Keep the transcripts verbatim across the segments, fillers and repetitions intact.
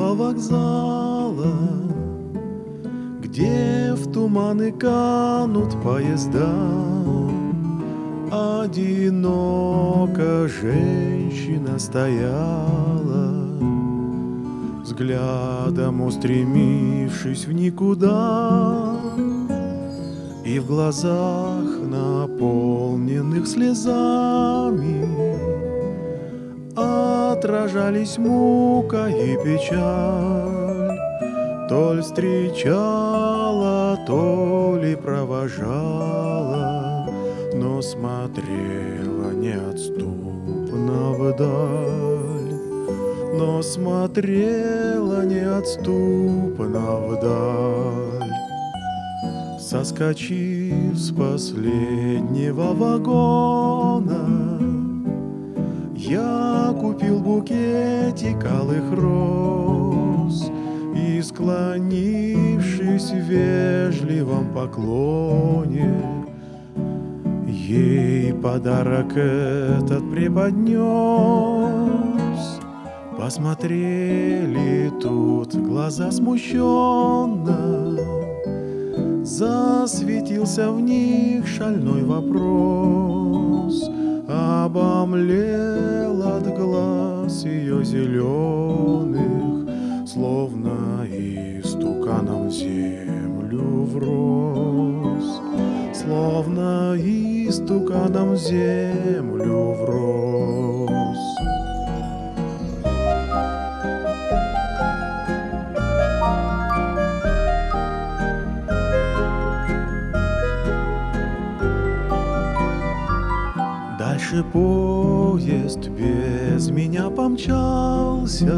старого вокзала, где в туманы канут поезда, одиноко женщина стояла, взглядом устремившись в никуда, и в глазах, наполненных слезами, отражались мука и печаль. То ли встречала, то ли провожала, но смотрела неотступно вдаль, но смотрела неотступно вдаль. Соскочив с последнего вагона, я купил букетик алых роз и, склонившись в вежливом поклоне, ей подарок этот преподнес. Посмотрели тут глаза смущенно, засветился в них шальной вопрос. Обомлел от глаз ее зеленых, словно истуканом в землю врос, словно истуканом в землю врос. Дальше поезд без меня помчался,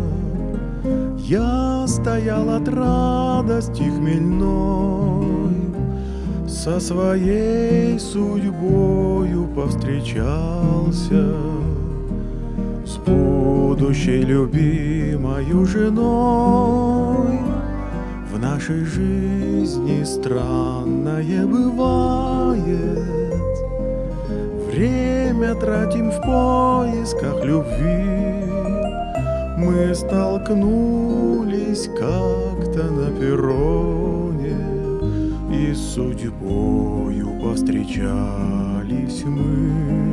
я стоял от радости хмельной, со своей судьбою повстречался, с будущей любимою женой. В нашей жизни странное бывает, время тратим в поисках любви. Мы столкнулись как-то на перроне, и с судьбою повстречались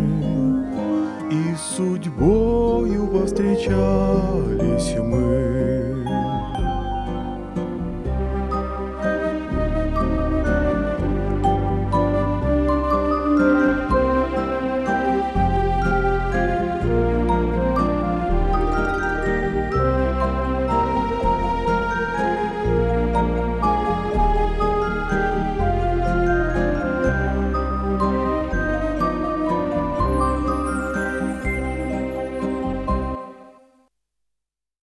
мы, и с судьбою повстречались мы.